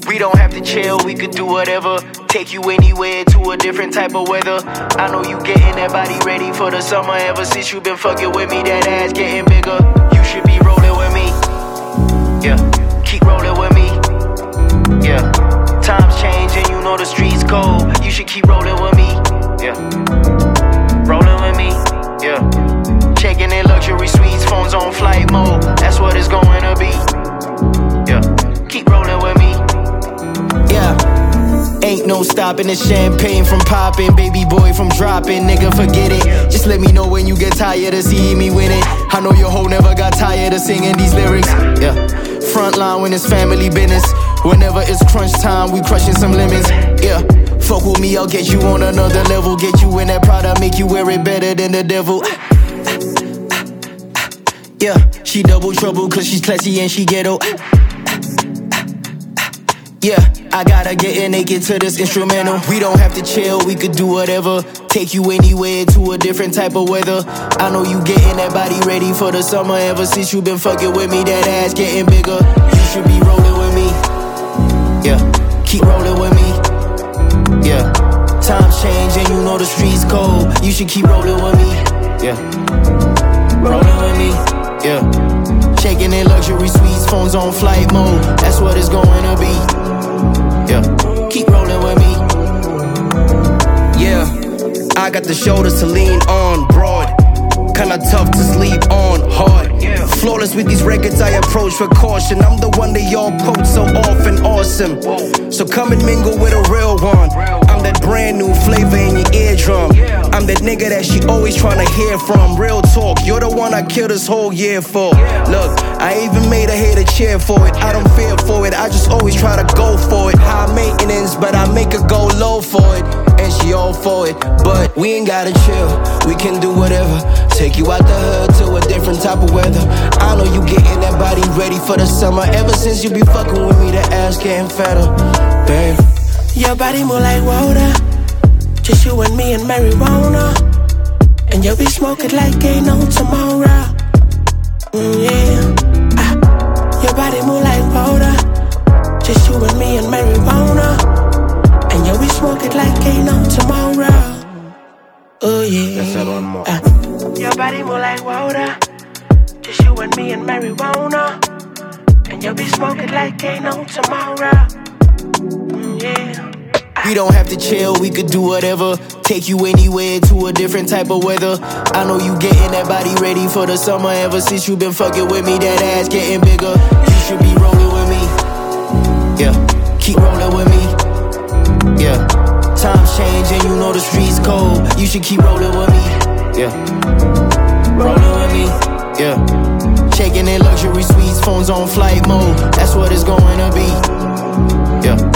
We don't have to chill, we could do whatever. Take you anywhere to a different type of weather. I know you getting that body ready for the summer. Ever since you been fucking with me, that ass getting bigger. You should be rolling with me. Yeah, keep rolling with me. Yeah, times change and you know the streets cold. You should keep rolling with me. Yeah, rolling with me. Yeah, checking in luxury suites, phones on flight mode. That's what it's going to be. Yeah, keep rolling with me. Yeah, ain't no stopping the champagne from popping, baby boy from dropping, nigga forget it. Just let me know when you get tired of seeing me winning. I know your hoe never got tired of singing these lyrics. Yeah, front line when it's family business. Whenever it's crunch time, we crushing some lemons. Yeah, fuck with me, I'll get you on another level. Get you in that product, make you wear it better than the devil. Yeah, she double trouble cause she's classy and she ghetto. Yeah, I gotta get in naked to this instrumental. We don't have to chill, we could do whatever. Take you anywhere to a different type of weather. I know you getting that body ready for the summer. Ever since you been fucking with me, that ass getting bigger. You should be rolling with me. Yeah, keep rolling with me. Yeah, times change and you know the streets cold. You should keep rolling with me. Yeah, rolling with me. Yeah, shaking in luxury suites, phones on flight mode. That's what it's going to be. Yeah, keep rolling with me. Yeah, I got the shoulders to lean on, broad. Kinda tough to sleep on, hard. Flawless with these records, I approach with caution. I'm the one that y'all quote so often, awesome. So come and mingle with a real one. I'm that brand new flavor in your eardrum. I'm that nigga that she always tryna hear from. Real talk, you're the one I killed this whole year for. Look, I even made a hater cheer for it. I don't fear for it, I just always try to go for it. High maintenance, but I make her go low for it. And she all for it, but we ain't gotta chill. We can do whatever. Take you out the hood to a different type of weather. I know you getting that body ready for the summer. Ever since you be fucking with me, the ass getting fatter, babe. Your body move like water. Just you and me and marijuana. And you'll be smoking like ain't no tomorrow. Yeah. Your body move like water. Just you and me and marijuana. And you'll be smoking like ain't no tomorrow. Oh yeah. Let's have one more. Your body move like water. Just you and me and marijuana. And you'll be smoking like ain't no tomorrow. Yeah. We don't have to chill, we could do whatever. Take you anywhere to a different type of weather. I know you getting that body ready for the summer. Ever since you been fucking with me, that ass getting bigger. You should be rolling with me. Yeah, keep rolling with me. Yeah, times change and you know the streets cold. You should keep rolling with me. Yeah, rolling with me. Yeah, checking in luxury suites, phones on flight mode. That's what it's going to be. Yeah.